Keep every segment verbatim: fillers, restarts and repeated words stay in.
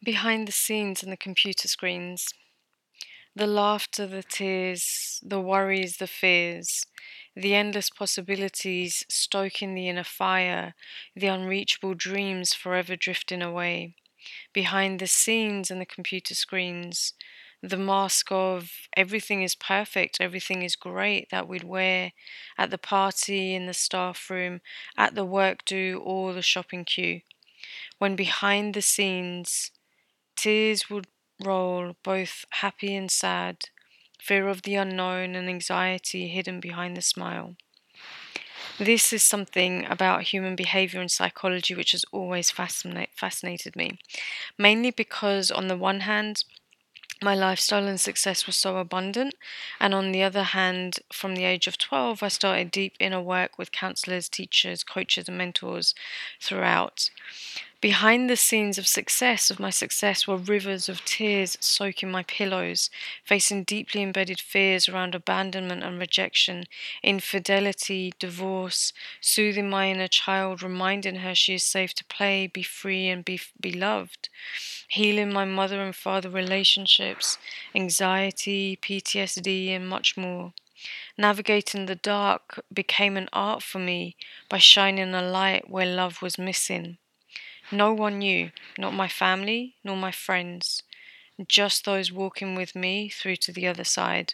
Behind the scenes and the computer screens, the laughter, the tears, the worries, the fears, the endless possibilities stoking the inner fire, the unreachable dreams forever drifting away. Behind the scenes and the computer screens, the mask of everything is perfect, everything is great that we'd wear at the party, in the staff room, at the work do, or the shopping queue. When behind the scenes, tears would roll, both happy and sad, fear of the unknown and anxiety hidden behind the smile. This is something about human behavior and psychology which has always fascinate, fascinated me. Mainly because, on the one hand, my lifestyle and success was so abundant, and on the other hand, from the age of twelve, I started deep inner work with counselors, teachers, coaches, and mentors throughout. Behind the scenes of success, of my success, were rivers of tears soaking my pillows, facing deeply embedded fears around abandonment and rejection, infidelity, divorce, soothing my inner child, reminding her she is safe to play, be free, and be, be loved, healing my mother and father relationships, anxiety, P T S D, and much more. Navigating the dark became an art for me by shining a light where love was missing. No one knew, not my family, nor my friends, just those walking with me through to the other side.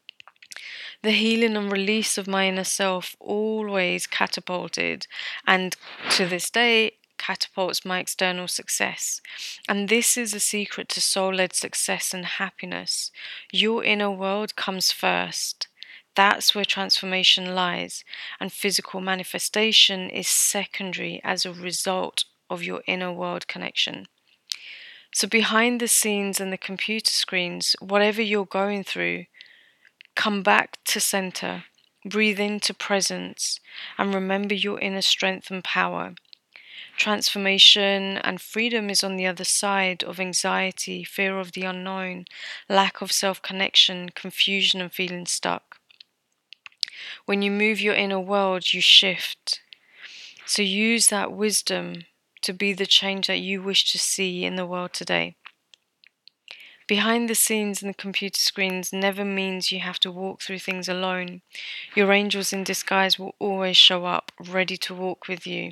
The healing and release of my inner self always catapulted, and to this day, catapults my external success. And this is a secret to soul led success and happiness. Your inner world comes first. That's where transformation lies, and physical manifestation is secondary as a result of your inner world connection. So, behind the scenes and the computer screens, whatever you're going through, come back to center, breathe into presence, and remember your inner strength and power. Transformation and freedom is on the other side of anxiety, fear of the unknown, lack of self connection, confusion, and feeling stuck. When you move your inner world, you shift. So use that wisdom to be the change that you wish to see in the world today. Behind the scenes and the computer screens never means you have to walk through things alone. Your angels in disguise will always show up, ready to walk with you.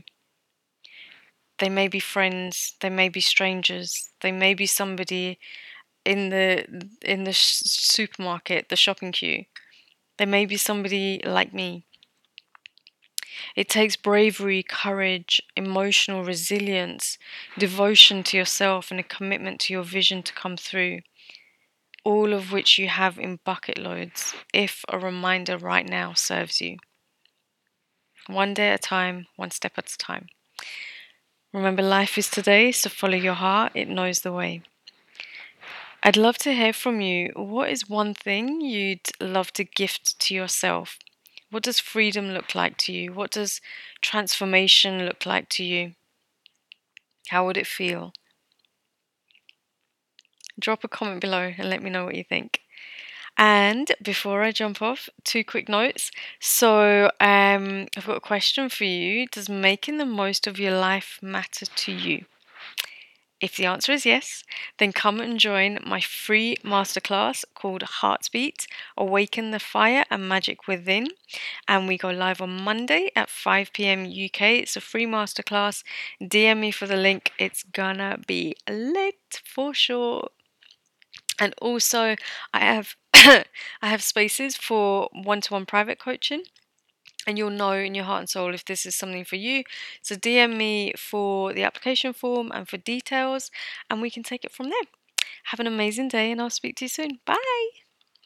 They may be friends, they may be strangers, they may be somebody in the in the sh- supermarket, the shopping queue. They may be somebody like me. It takes bravery, courage, emotional resilience, devotion to yourself, and a commitment to your vision to come through. All of which you have in bucket loads, if a reminder right now serves you. One day at a time, one step at a time. Remember, life is today, so follow your heart, it knows the way. I'd love to hear from you. What is one thing you'd love to gift to yourself? What does freedom look like to you? What does transformation look like to you? How would it feel? Drop a comment below and let me know what you think. And before I jump off, two quick notes. So, um, I've got a question for you. Does making the most of your life matter to you? If the answer is yes, then come and join my free masterclass called Heartbeat, Awaken the Fire and Magic Within. And we go live on Monday at five p.m. U K. It's a free masterclass. D M me for the link. It's gonna be lit for sure. And also, I have I have spaces for one-to-one private coaching, and you'll know in your heart and soul if this is something for you. So D M me for the application form and for details, and we can take it from there. Have an amazing day, and I'll speak to you soon. Bye.